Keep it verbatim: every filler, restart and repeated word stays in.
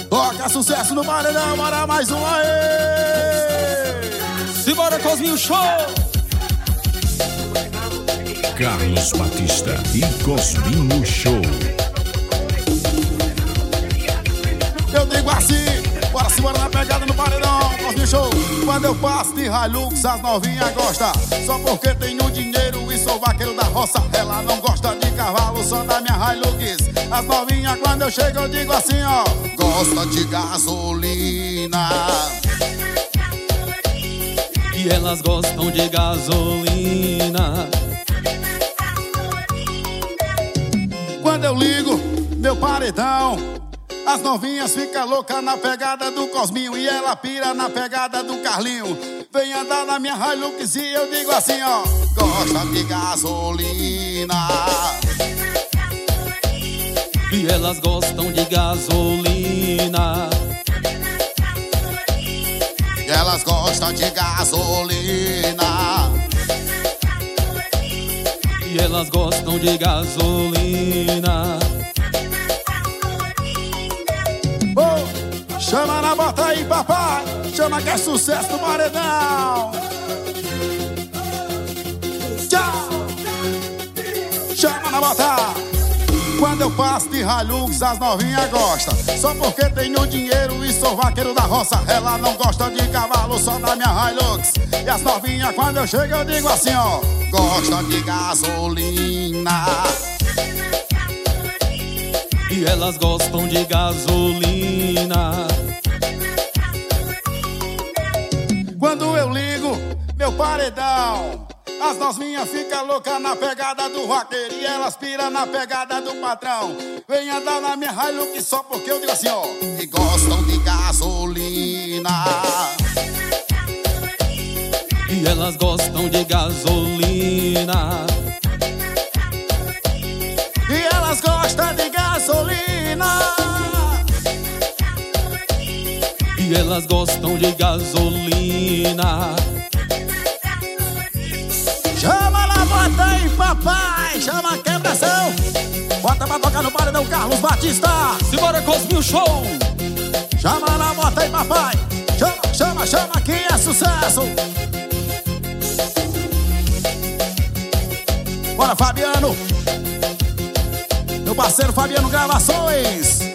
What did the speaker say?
Toca sucesso no paredão, bora mais um aí! Simbora, Cosminho Show! Carlos Batista e Cosminho Show. Eu digo assim, bora simbora na pegada no paredão, Cosminho Show. Quando eu passo de Hilux, as novinhas gostam. Só porque tenho dinheiro e sou vaqueiro da roça. Ela não gosta de cavalo, só da minha Hilux. As novinhas quando eu chego eu digo assim, ó: gosta de gasolina. E elas gostam de gasolina. Quando eu ligo meu paredão, as novinhas ficam loucas na pegada do Cosminho. E ela pira na pegada do Carlinho. Vem andar na minha Hilux e eu digo assim, ó: gosta de gasolina. E elas gostam de gasolina. E elas gostam de gasolina. E elas gostam de gasolina. Oh, chama na bota aí, papai. Chama que é sucesso no paredão. Tchau. Chama na bota. Quando eu passo de Hilux, as novinhas gostam. Só porque tenho dinheiro e sou vaqueiro da roça. Ela não gosta de cavalo, só da minha Hilux. E as novinhas quando eu chego eu digo assim, ó: gosta de gasolina. E elas gostam de gasolina. Quando eu ligo meu paredão, as novinhas ficam loucas na pegada do vaqueiro. E elas piram na pegada do patrão. Vem andar na minha Hilux só porque eu digo assim, ó: e gostam de gasolina. E elas gostam de gasolina. E elas gostam de gasolina. E elas gostam de gasolina. Chama na bota aí, papai. Chama a quebração. Bota pra tocar no paredão, Carlos Batista. Simbora, Cosminho Show. Chama na bota aí, papai. Chama, chama, chama que é sucesso. Bora, Fabiano. Meu parceiro Fabiano Gravações.